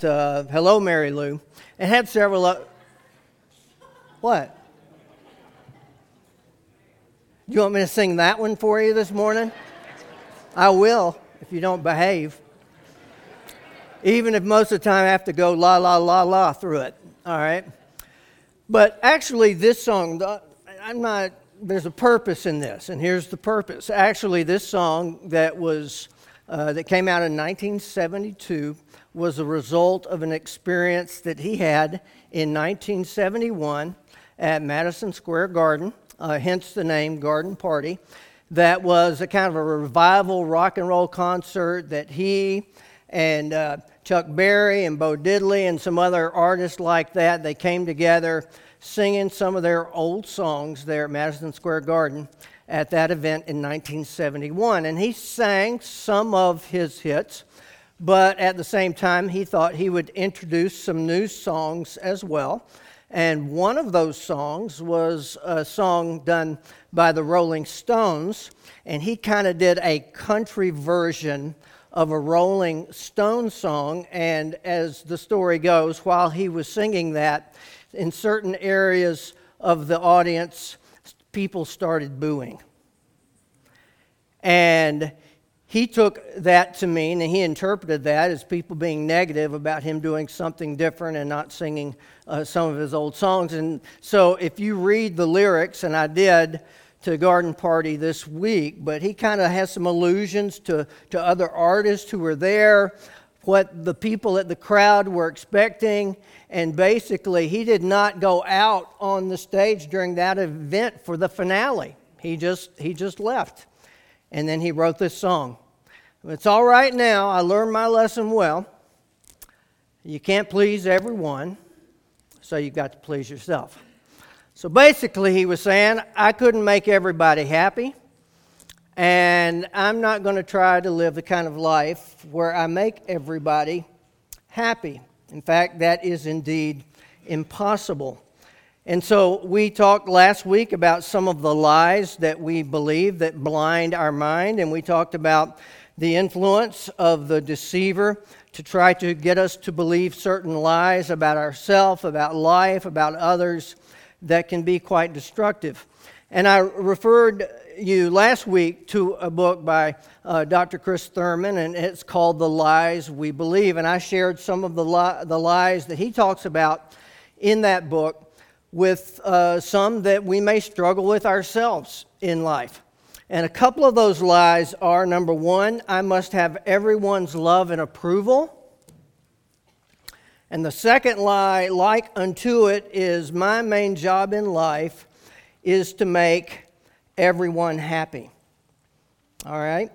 Hello, Mary Lou, and had several. What? You want me to sing that one for you this morning? I will, if you don't behave. Even if most of the time I have to go la, la, la, la through it. All right? But actually, this song, there's a purpose in this, and here's the purpose. Actually, this song that came out in 1972 was a result of an experience that he had in 1971 at Madison Square Garden, hence the name Garden Party. That was a kind of a revival rock and roll concert that he and Chuck Berry and Bo Diddley and some other artists like that, they came together singing some of their old songs there at Madison Square Garden at that event in 1971. And he sang some of his hits, but at the same time, he thought he would introduce some new songs as well. And one of those songs was a song done by the Rolling Stones, and he kind of did a country version of a Rolling Stones song. And as the story goes, while he was singing that, in certain areas of the audience, people started booing. And he took that to mean, and he interpreted that as people being negative about him doing something different and not singing some of his old songs. And so if you read the lyrics, and I did to Garden Party this week, but he kind of has some allusions to other artists who were there, what the people at the crowd were expecting, and basically he did not go out on the stage during that event for the finale. He just left. And then he wrote this song. It's all right now. I learned my lesson well. You can't please everyone, so you've got to please yourself. So basically he was saying, I couldn't make everybody happy, and I'm not going to try to live the kind of life where I make everybody happy. In fact, that is indeed impossible. And so we talked last week about some of the lies that we believe that blind our mind, and we talked about the influence of the deceiver to try to get us to believe certain lies about ourselves, about life, about others that can be quite destructive. And I referred you last week to a book by Dr. Chris Thurman, and it's called The Lies We Believe. And I shared some of the lies that he talks about in that book with some that we may struggle with ourselves in life. And a couple of those lies are, number one, I must have everyone's love and approval. And the second lie, like unto it, is my main job in life is to make everyone happy. All right?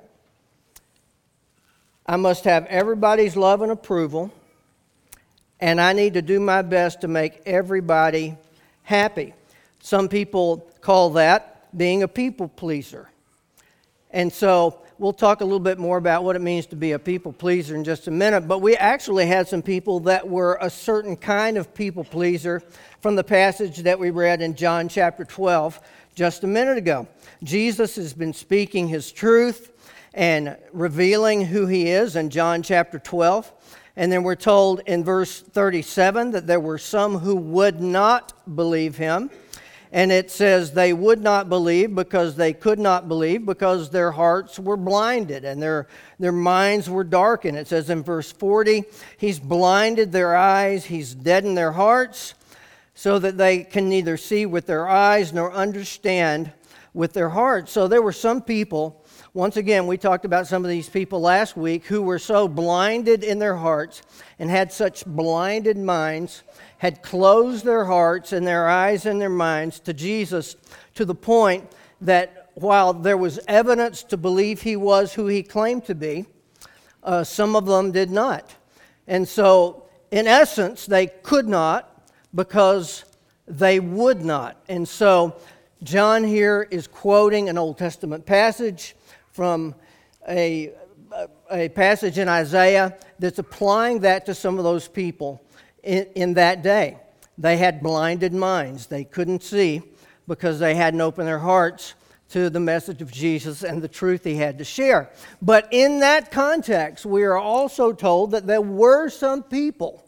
I must have everybody's love and approval, and I need to do my best to make everybody happy. Some people call that being a people pleaser. And so we'll talk a little bit more about what it means to be a people pleaser in just a minute. But we actually had some people that were a certain kind of people pleaser from the passage that we read in John chapter 12 just a minute ago. Jesus has been speaking his truth and revealing who he is in John chapter 12. And then we're told in verse 37 that there were some who would not believe him. And it says they would not believe because they could not believe because their hearts were blinded and their minds were darkened. It says in verse 40, he's blinded their eyes, he's deadened their hearts so that they can neither see with their eyes nor understand with their hearts. So there were some people, once again, we talked about some of these people last week, who were so blinded in their hearts and had such blinded minds, had closed their hearts and their eyes and their minds to Jesus to the point that while there was evidence to believe he was who he claimed to be, some of them did not. And so, in essence, they could not because they would not. And so, John here is quoting an Old Testament passage from a passage in Isaiah that's applying that to some of those people in that day. They had blinded minds. They couldn't see because they hadn't opened their hearts to the message of Jesus and the truth he had to share. But in that context, we are also told that there were some people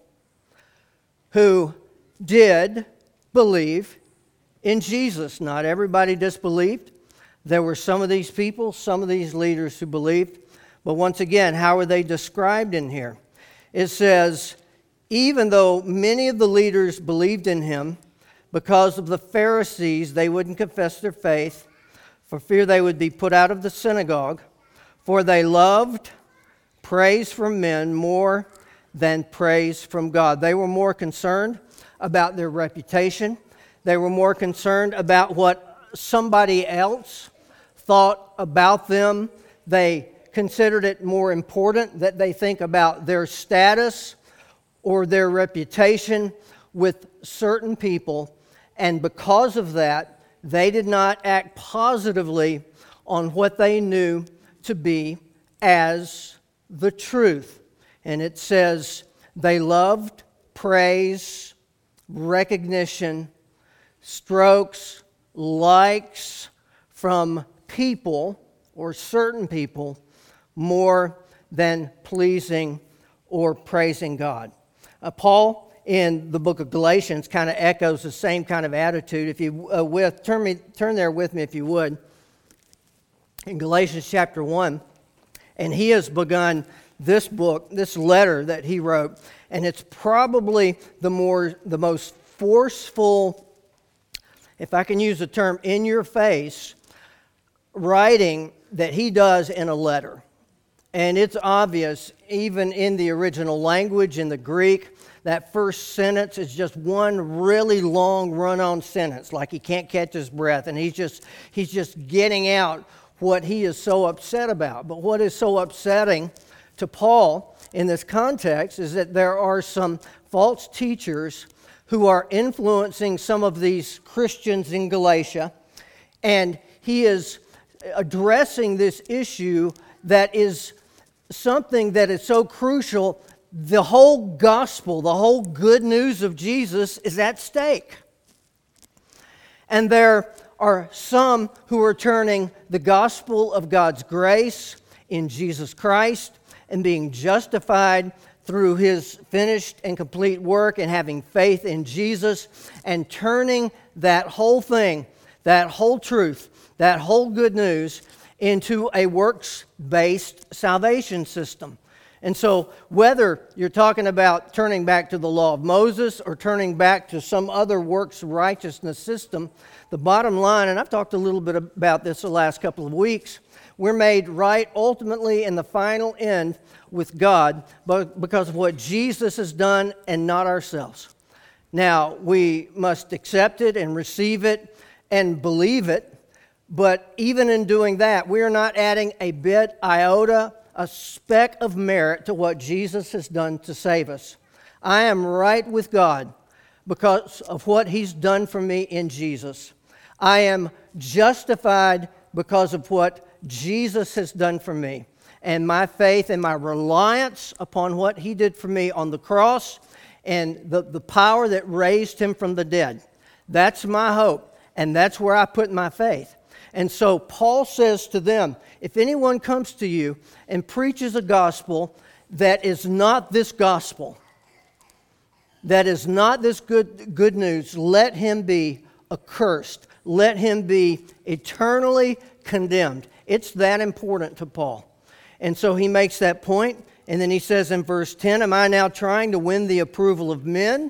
who did believe in Jesus. Not everybody disbelieved. There were some of these people, some of these leaders who believed. But once again, how are they described in here? It says, even though many of the leaders believed in him, because of the Pharisees, they wouldn't confess their faith for fear they would be put out of the synagogue. For they loved praise from men more than praise from God. They were more concerned about their reputation. They were more concerned about what somebody else thought about them. They considered it more important that they think about their status or their reputation with certain people. And because of that, they did not act positively on what they knew to be as the truth. And it says they loved praise, recognition, strokes, likes from people or certain people more than pleasing or praising God. Paul in the book of Galatians kind of echoes the same kind of attitude. If you turn there with me if you would, in Galatians chapter 1, and he has begun this book, this letter that he wrote, and it's probably the most forceful, if I can use the term, in your face writing that he does in a letter. And it's obvious, even in the original language, in the Greek, that first sentence is just one really long run-on sentence, like he can't catch his breath, and he's just getting out what he is so upset about. But what is so upsetting to Paul in this context is that there are some false teachers who are influencing some of these Christians in Galatia, and he is addressing this issue that is something that is so crucial. The whole gospel, the whole good news of Jesus is at stake. And there are some who are turning the gospel of God's grace in Jesus Christ and being justified through his finished and complete work and having faith in Jesus, and turning that whole thing, that whole truth, that whole good news into a works-based salvation system. And so whether you're talking about turning back to the law of Moses or turning back to some other works righteousness system, the bottom line, and I've talked a little bit about this the last couple of weeks, we're made right ultimately in the final end with God because of what Jesus has done and not ourselves. Now, we must accept it and receive it and believe it, but even in doing that, we are not adding a bit, iota, a speck of merit to what Jesus has done to save us. I am right with God because of what he's done for me in Jesus. I am justified because of what Jesus has done for me. And my faith and my reliance upon what he did for me on the cross and the power that raised him from the dead. That's my hope, and that's where I put my faith. And so Paul says to them, if anyone comes to you and preaches a gospel that is not this gospel, that is not this good news, let him be accursed. Let him be eternally condemned. It's that important to Paul. And so he makes that point, and then he says in verse 10, am I now trying to win the approval of men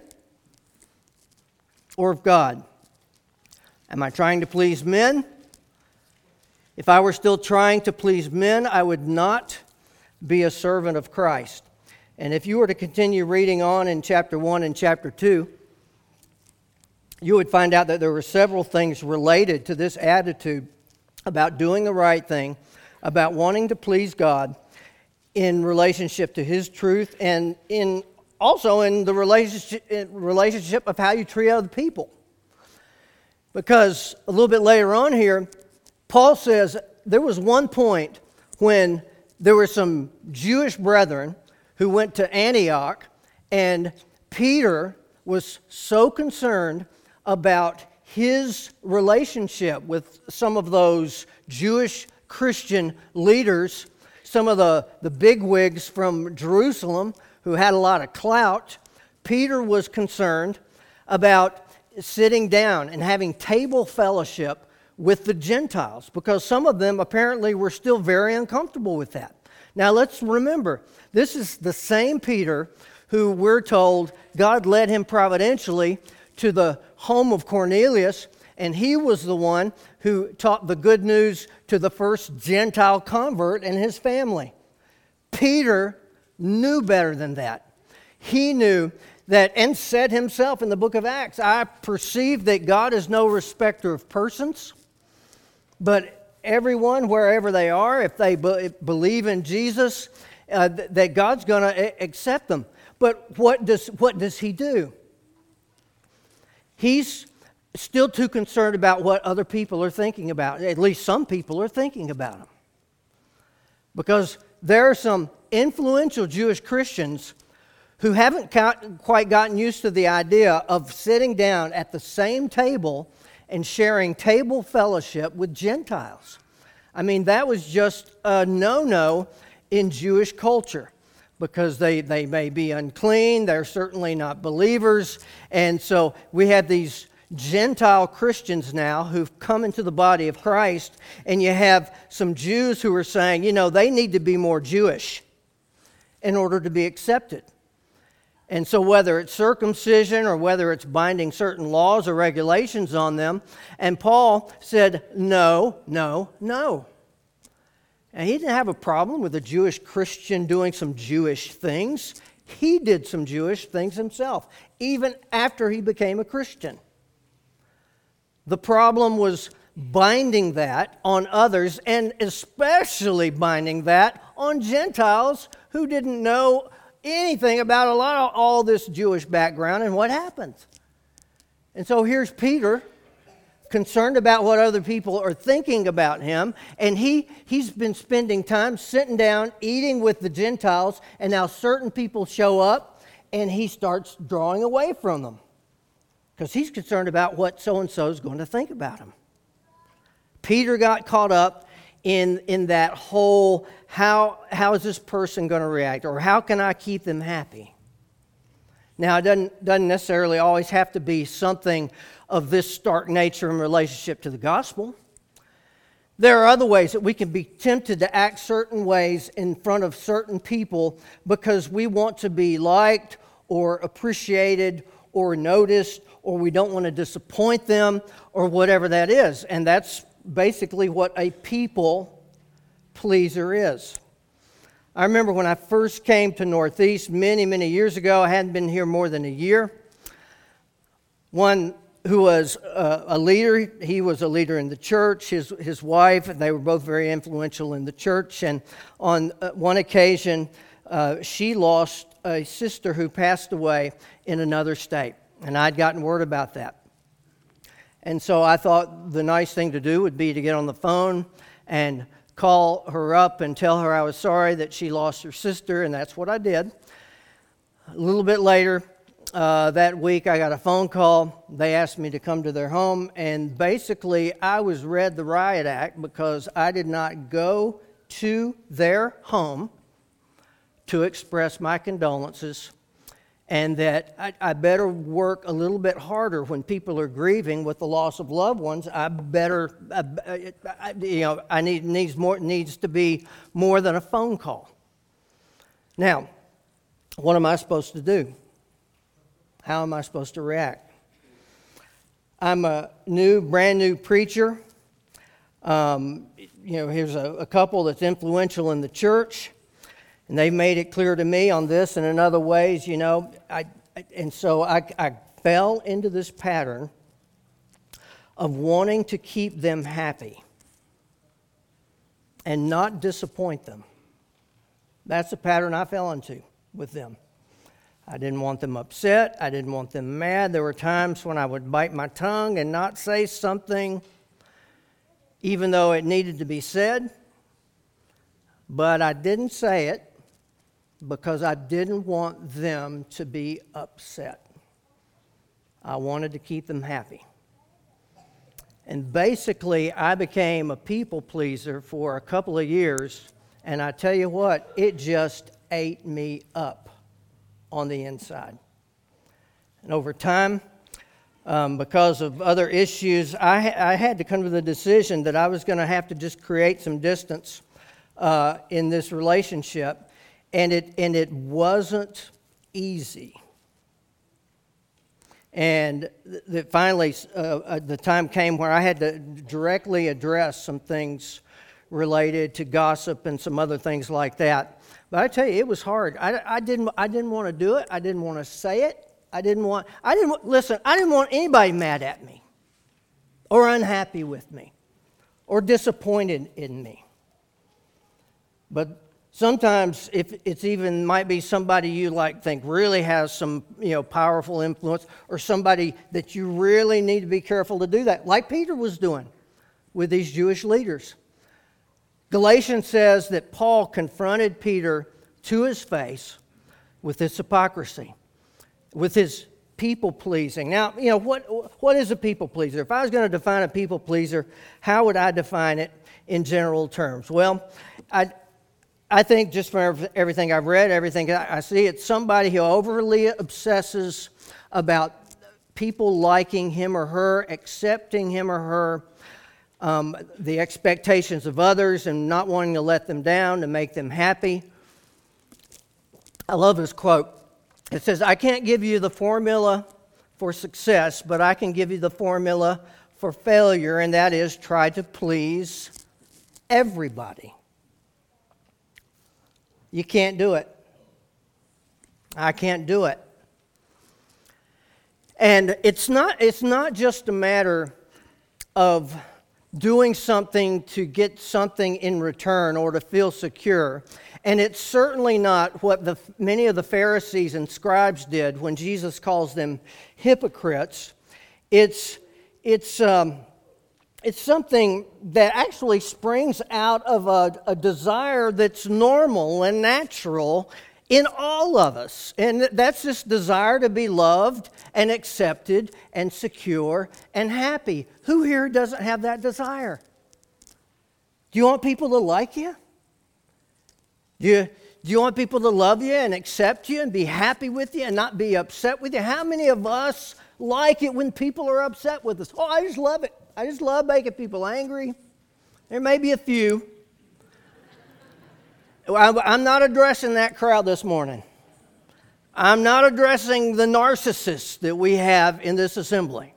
or of God? Am I trying to please men? If I were still trying to please men, I would not be a servant of Christ. And if you were to continue reading on in chapter 1 and chapter 2, you would find out that there were several things related to this attitude about doing the right thing, about wanting to please God in relationship to his truth, and also in the relationship of how you treat other people. Because a little bit later on here, Paul says there was one point when there were some Jewish brethren who went to Antioch, and Peter was so concerned about his relationship with some of those Jewish Christian leaders, some of the bigwigs from Jerusalem who had a lot of clout, Peter was concerned about sitting down and having table fellowship with the Gentiles, because some of them apparently were still very uncomfortable with that. Now let's remember, this is the same Peter who we're told God led him providentially to the home of Cornelius, and he was the one who taught the good news to the first Gentile convert and his family. Peter knew better than that. He knew that, and said himself in the book of Acts, I perceive that God is no respecter of persons, but everyone, wherever they are, if they believe in Jesus, that God's going to accept them. But what does he do? He's still too concerned about what other people are thinking about. At least some people are thinking about him. Because there are some influential Jewish Christians who haven't quite gotten used to the idea of sitting down at the same table and sharing table fellowship with Gentiles. I mean, that was just a no-no in Jewish culture, because they may be unclean, they're certainly not believers, and so we have these Gentile Christians now who've come into the body of Christ, and you have some Jews who are saying, they need to be more Jewish in order to be accepted. And so whether it's circumcision or whether it's binding certain laws or regulations on them, and Paul said, no. And he didn't have a problem with a Jewish Christian doing some Jewish things. He did some Jewish things himself, even after he became a Christian. The problem was binding that on others, and especially binding that on Gentiles who didn't know anything about a lot of all this Jewish background and what happened. And so here's Peter, concerned about what other people are thinking about him, and he's been spending time sitting down, eating with the Gentiles, and now certain people show up, and he starts drawing away from them because he's concerned about what so-and-so is going to think about him. Peter got caught up in that whole, how is this person going to react, or how can I keep them happy? Now, it doesn't necessarily always have to be something of this stark nature in relationship to the gospel. There are other ways that we can be tempted to act certain ways in front of certain people because we want to be liked or appreciated or noticed, or we don't want to disappoint them, or whatever that is. And that's basically what a people pleaser is. I remember when I first came to Northeast many, many years ago. I hadn't been here more than a year. One who was a leader, he was a leader in the church, his wife, and they were both very influential in the church. And on one occasion, she lost a sister who passed away in another state. And I'd gotten word about that. And so I thought the nice thing to do would be to get on the phone and call her up and tell her I was sorry that she lost her sister, and that's what I did. A little bit later that week, I got a phone call. They asked me to come to their home, and basically I was read the riot act because I did not go to their home to express my condolences, and that I better work a little bit harder when people are grieving with the loss of loved ones. Needs to be more than a phone call. Now, what am I supposed to do? How am I supposed to react? I'm a brand new preacher. Here's a couple that's influential in the church. And they made it clear to me on this and in other ways, so I fell into this pattern of wanting to keep them happy and not disappoint them. That's the pattern I fell into with them. I didn't want them upset. I didn't want them mad. There were times when I would bite my tongue and not say something, even though it needed to be said. But I didn't say it because I didn't want them to be upset. I wanted to keep them happy. And basically, I became a people pleaser for a couple of years. And I tell you what, it just ate me up on the inside. And over time, because of other issues, I had to come to the decision that I was going to have to just create some distance in this relationship. And it wasn't easy. And finally, the time came where I had to directly address some things related to gossip and some other things like that. But I tell you, it was hard. I didn't want to do it. I didn't want to say it. I didn't want anybody mad at me, or unhappy with me, or disappointed in me. But sometimes, if it's even might be somebody you think really has some powerful influence, or somebody that you really need to be careful to do that, like Peter was doing with these Jewish leaders. Galatians says that Paul confronted Peter to his face with his hypocrisy, with his people pleasing. Now, what is a people pleaser? If I was going to define a people pleaser, how would I define it in general terms? Well, I think just from everything I've read, everything I see, it's somebody who overly obsesses about people liking him or her, accepting him or her, the expectations of others, and not wanting to let them down, to make them happy. I love this quote. It says, "I can't give you the formula for success, but I can give you the formula for failure, and that is try to please everybody." You can't do it. I can't do it. And it's not just a matter of doing something to get something in return or to feel secure. And it's certainly not what many of the Pharisees and scribes did when Jesus calls them hypocrites. It's something that actually springs out of a desire that's normal and natural in all of us. And that's this desire to be loved and accepted and secure and happy. Who here doesn't have that desire? Do you want people to like you? Do you want people to love you and accept you and be happy with you and not be upset with you? How many of us like it when people are upset with us? Oh, I just love it. I just love making people angry. There may be a few. I'm not addressing that crowd this morning. I'm not addressing the narcissists that we have in this assembly.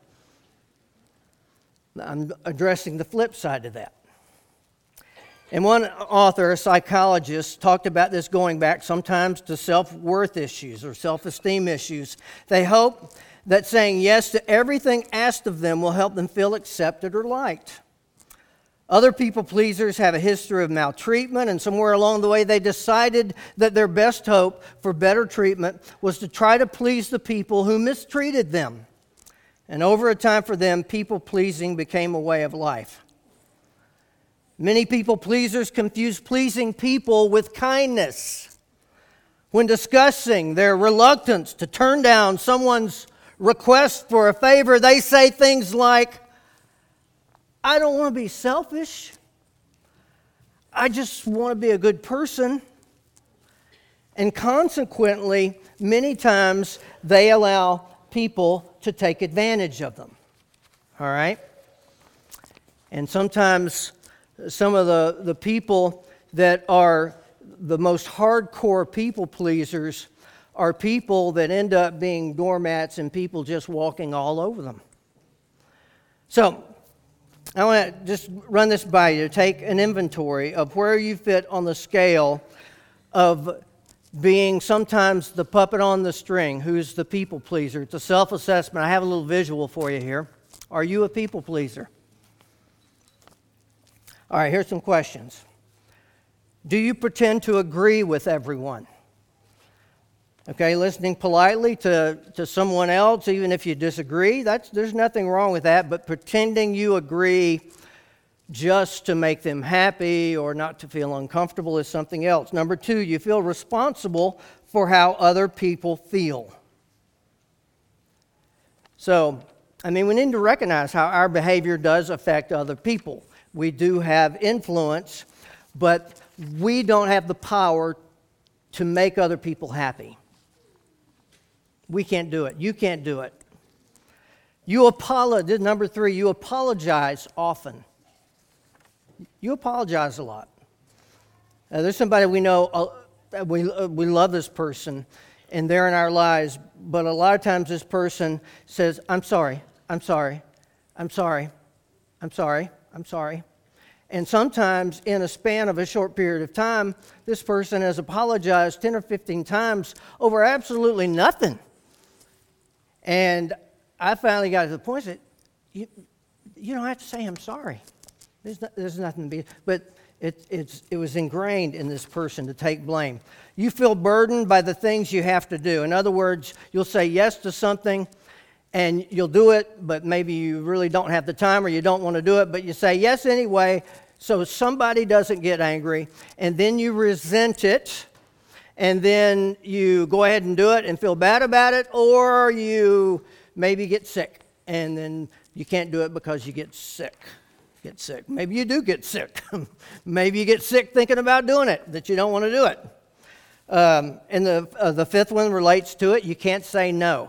I'm addressing the flip side of that. And one author, a psychologist, talked about this going back sometimes to self-worth issues or self-esteem issues. They hope that saying yes to everything asked of them will help them feel accepted or liked. Other people pleasers have a history of maltreatment, and somewhere along the way they decided that their best hope for better treatment was to try to please the people who mistreated them. And over a time for them, people pleasing became a way of life. Many people pleasers confuse pleasing people with kindness. When discussing their reluctance to turn down someone's request for a favor, they say things like, "I don't want to be selfish. I just want to be a good person." And consequently, many times they allow people to take advantage of them. All right? And sometimes some of the people that are the most hardcore people pleasers are people that end up being doormats and people just walking all over them. So, I want to just run this by you, take an inventory of where you fit on the scale of being sometimes the puppet on the string, who's the people pleaser. It's a self-assessment. I have a little visual for you here. Are you a people pleaser? All right, here's some questions. Do you pretend to agree with everyone? Okay, listening politely to someone else, even if you disagree, there's nothing wrong with that, but pretending you agree just to make them happy or not to feel uncomfortable is something else. Number 2, you feel responsible for how other people feel. So, I mean, we need to recognize how our behavior does affect other people. We do have influence, but we don't have the power to make other people happy. We can't do it. You can't do it. Number 3, you apologize often. You apologize a lot. There's somebody we know, we love this person, and they're in our lives, but a lot of times this person says, I'm sorry, I'm sorry, I'm sorry, I'm sorry, I'm sorry. And sometimes in a span of a short period of time, this person has apologized 10 or 15 times over absolutely nothing. And I finally got to the point that you don't have to say I'm sorry. There's nothing to be, but it was ingrained in this person to take blame. You feel burdened by the things you have to do. In other words, you'll say yes to something and you'll do it, but maybe you really don't have the time or you don't want to do it, but you say yes anyway, so somebody doesn't get angry, and then you resent it, and then you go ahead and do it and feel bad about it, or you maybe get sick, and then you can't do it because you get sick. Maybe you do get sick. Maybe you get sick thinking about doing it, that you don't want to do it. And the fifth one relates to it. You can't say no.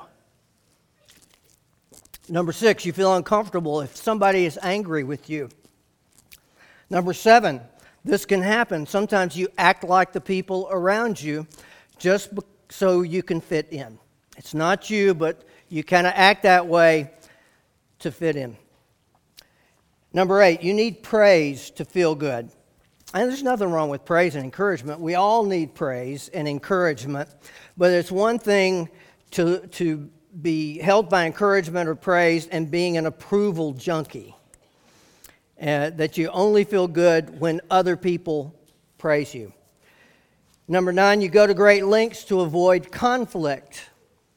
Number 6, you feel uncomfortable if somebody is angry with you. Number 7, this can happen. Sometimes you act like the people around you just so you can fit in. It's not you, but you kind of act that way to fit in. Number 8, you need praise to feel good. And there's nothing wrong with praise and encouragement. We all need praise and encouragement. But it's one thing to be held by encouragement or praise and being an approval junkie. That you only feel good when other people praise you. Number 9, you go to great lengths to avoid conflict.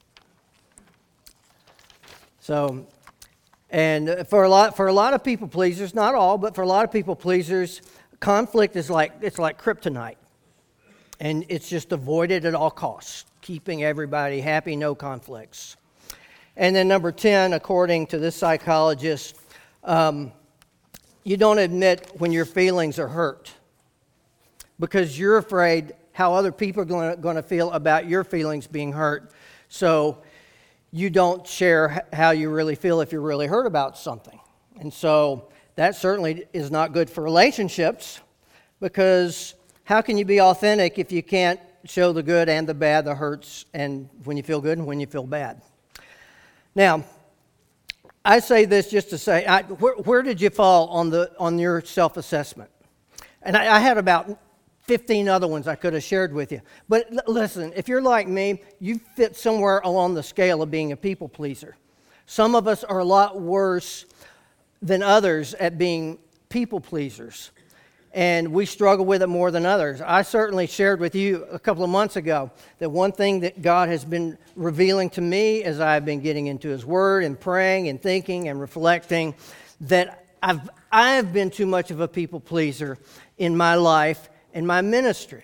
So, and for a lot of people pleasers, not all, but for a lot of people pleasers, conflict is like kryptonite, and it's just avoided at all costs, keeping everybody happy, no conflicts. And then number 10, according to this psychologist, you don't admit when your feelings are hurt because you're afraid how other people are going to feel about your feelings being hurt. So you don't share how you really feel if you're really hurt about something. And so that certainly is not good for relationships, because how can you be authentic if you can't show the good and the bad, the hurts, and when you feel good and when you feel bad? Now, I say this just to say, where did you fall on your self-assessment? And I had about 15 other ones I could have shared with you. But listen, if you're like me, you fit somewhere along the scale of being a people pleaser. Some of us are a lot worse than others at being people pleasers, and we struggle with it more than others. I certainly shared with you a couple of months ago that one thing that God has been revealing to me as I've been getting into His Word and praying and thinking and reflecting, that I've been too much of a people pleaser in my life and my ministry.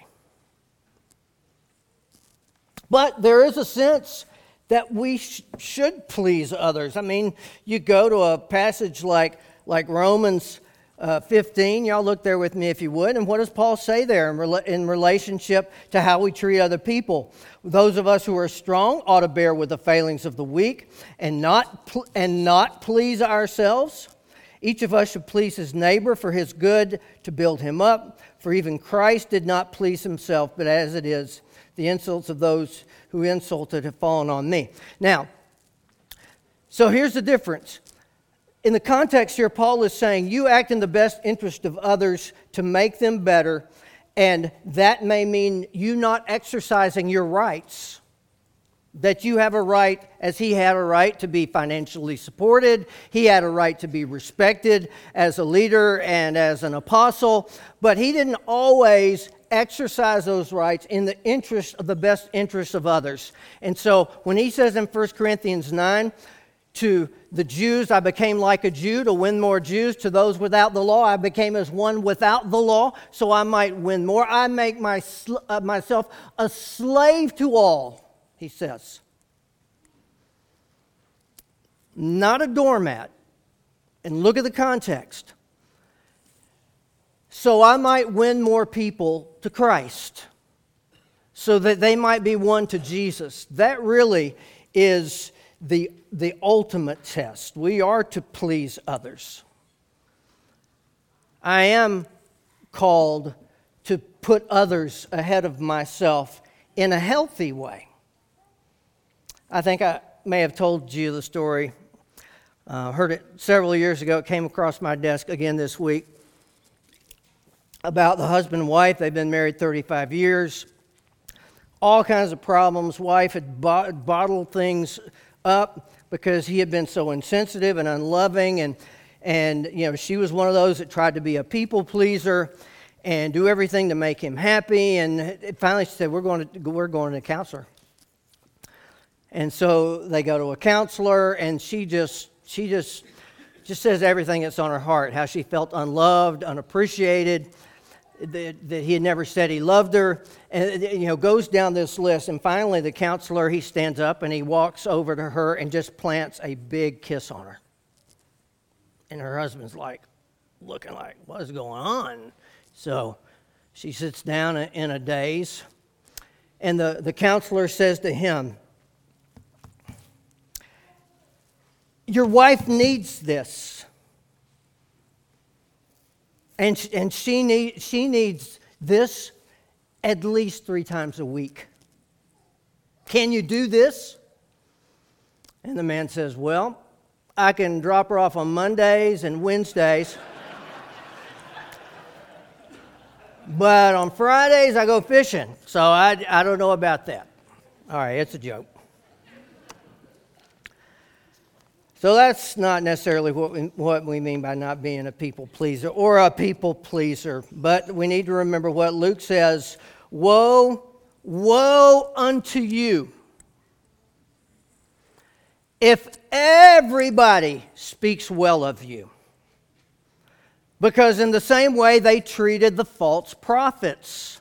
But there is a sense that we should please others. I mean, you go to a passage like Romans 15. Y'all look there with me if you would. And what does Paul say there in relationship to how we treat other people? Those of us who are strong ought to bear with the failings of the weak and not please ourselves. Each of us should please his neighbor for his good, to build him up. For even Christ did not please himself, but as it is, the insults of those who insulted have fallen on me. Now, so here's the difference. In the context here, Paul is saying you act in the best interest of others to make them better, and that may mean you not exercising your rights. That you have a right, as he had a right to be financially supported. He had a right to be respected as a leader and as an apostle. But he didn't always exercise those rights in the interest of the best interest of others. And so when he says in 1 Corinthians 9, to the Jews, I became like a Jew to win more Jews. To those without the law, I became as one without the law, so I might win more. I make myself a slave to all, he says. not a doormat. And look at the context. So I might win more people to Christ, so that they might be won to Jesus. That really is the ultimate test. We are to please others. I am called to put others ahead of myself in a healthy way. I think I may have told you the story. Heard it several years ago. It came across my desk again this week about the husband and wife. They've been married 35 years. All kinds of problems. Wife had bottled things up because he had been so insensitive and unloving, and she was one of those that tried to be a people pleaser and do everything to make him happy. And finally she said, we're going to a counselor. And so they go to a counselor, and she just says everything that's on her heart, how she felt unloved, unappreciated, that he had never said he loved her, and goes down this list. And finally the counselor, he stands up and he walks over to her and just plants a big kiss on her. And her husband's looking like, what is going on? So she sits down in a daze, and the counselor says to him, your wife needs this. And she needs this at least 3 times a week. Can you do this? And the man says, well, I can drop her off on Mondays and Wednesdays. But on Fridays, I go fishing. So I don't know about that. All right, it's a joke. So that's not necessarily what we mean by not being a people pleaser or a people pleaser. But we need to remember what Luke says, woe unto you if everybody speaks well of you. Because in the same way they treated the false prophets.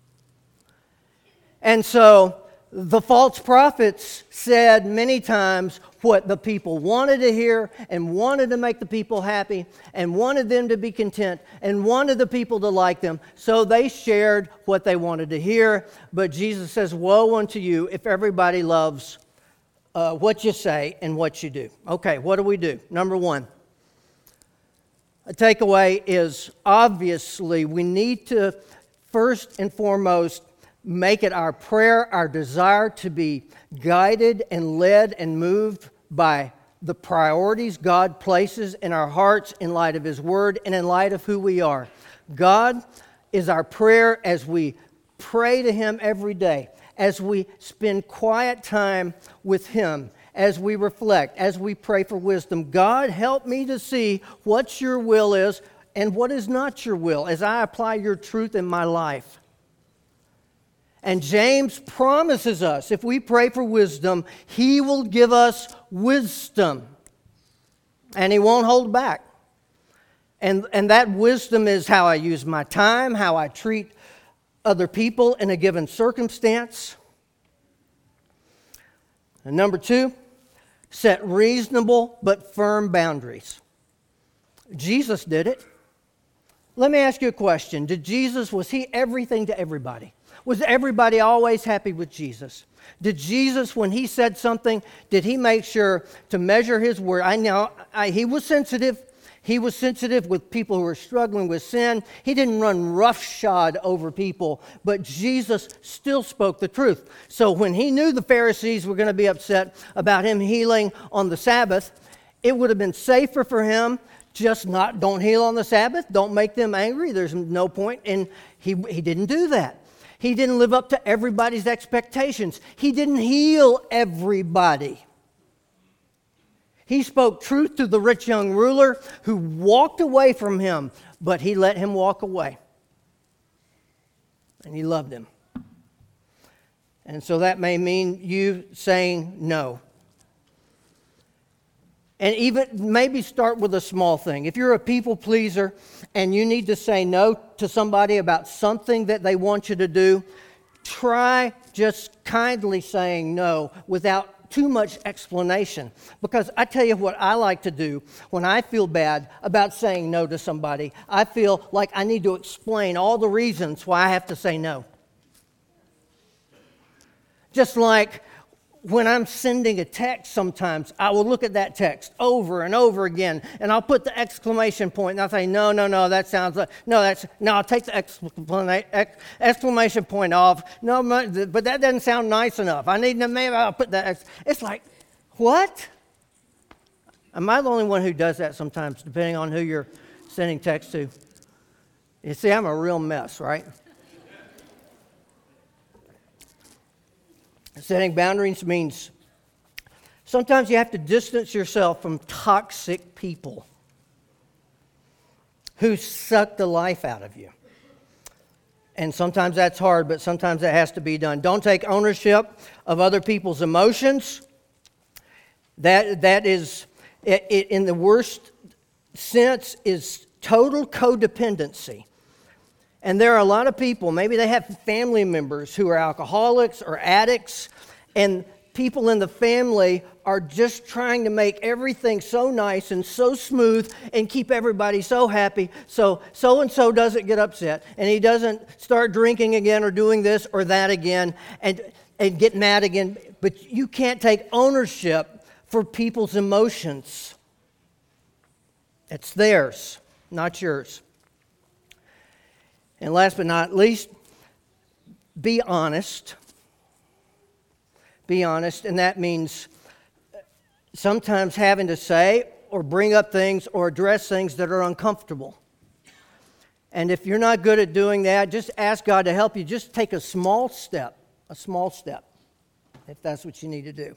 And so the false prophets said many times what the people wanted to hear and wanted to make the people happy and wanted them to be content and wanted the people to like them. So they shared what they wanted to hear. But Jesus says, woe unto you if everybody loves what you say and what you do. Okay, what do we do? Number 1, a takeaway is obviously we need to first and foremost make it our prayer, our desire to be guided and led and moved by the priorities God places in our hearts in light of His Word and in light of who we are. God is our prayer as we pray to Him every day, as we spend quiet time with Him, as we reflect, as we pray for wisdom. God, help me to see what your will is and what is not your will as I apply your truth in my life. And James promises us, if we pray for wisdom, he will give us wisdom. And he won't hold back. And that wisdom is how I use my time, how I treat other people in a given circumstance. And number 2, set reasonable but firm boundaries. Jesus did it. Let me ask you a question. Was he everything to everybody? Was everybody always happy with Jesus? Did Jesus, when he said something, did he make sure to measure his word? He was sensitive. He was sensitive with people who were struggling with sin. He didn't run roughshod over people, but Jesus still spoke the truth. So when he knew the Pharisees were going to be upset about him healing on the Sabbath, it would have been safer for him don't heal on the Sabbath. Don't make them angry. There's no point. And he didn't do that. He didn't live up to everybody's expectations. He didn't heal everybody. He spoke truth to the rich young ruler who walked away from him, but he let him walk away. And he loved him. And so that may mean you saying no. And even maybe start with a small thing. If you're a people pleaser and you need to say no to somebody about something that they want you to do, try just kindly saying no without too much explanation. Because I tell you what I like to do when I feel bad about saying no to somebody. I feel like I need to explain all the reasons why I have to say no. Just like when I'm sending a text sometimes, I will look at that text over and over again, and I'll put the exclamation point, and I'll say, no, that sounds like, no, I'll take the exclamation point off. No, but that doesn't sound nice enough. Maybe I'll put that. It's like, what? Am I the only one who does that sometimes, depending on who you're sending text to? You see, I'm a real mess, right? Setting boundaries means sometimes you have to distance yourself from toxic people who suck the life out of you. And sometimes that's hard, but sometimes that has to be done. Don't take ownership of other people's emotions. That is, in the worst sense, is total codependency. And there are a lot of people, maybe they have family members who are alcoholics or addicts, and people in the family are just trying to make everything so nice and so smooth and keep everybody so happy so-and-so doesn't get upset and he doesn't start drinking again or doing this or that again and get mad again. But you can't take ownership for people's emotions. It's theirs, not yours. And last but not least, be honest. Be honest, and that means sometimes having to say or bring up things or address things that are uncomfortable. And if you're not good at doing that, just ask God to help you. Just take a small step, if that's what you need to do.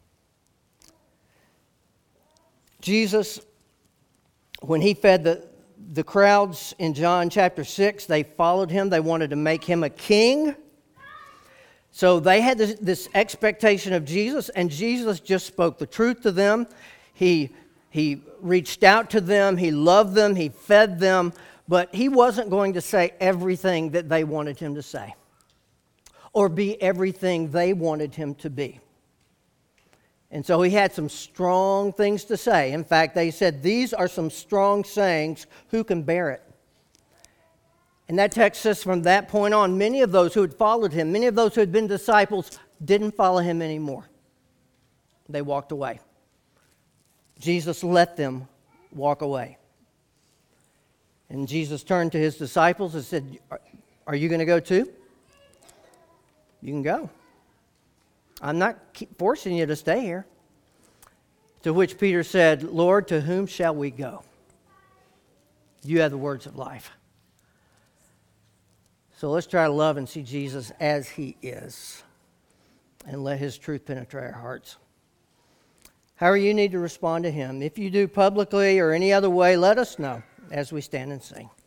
Jesus, when he fed the crowds in John chapter 6, they followed him. They wanted to make him a king. So they had this expectation of Jesus, and Jesus just spoke the truth to them. He reached out to them. He loved them. He fed them. But he wasn't going to say everything that they wanted him to say or be everything they wanted him to be. And so he had some strong things to say. In fact, they said, these are some strong sayings. Who can bear it? And that text says from that point on, many of those who had followed him, many of those who had been disciples, didn't follow him anymore. They walked away. Jesus let them walk away. And Jesus turned to his disciples and said, are you going to go too? You can go. I'm not forcing you to stay here. To which Peter said, Lord, to whom shall we go? You have the words of life. So let's try to love and see Jesus as he is and let his truth penetrate our hearts. However you need to respond to him. If you do publicly or any other way, let us know as we stand and sing.